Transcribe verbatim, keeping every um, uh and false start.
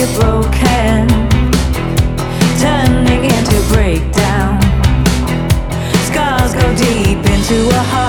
get broken, turning into breakdown. Scars go deep into a heart.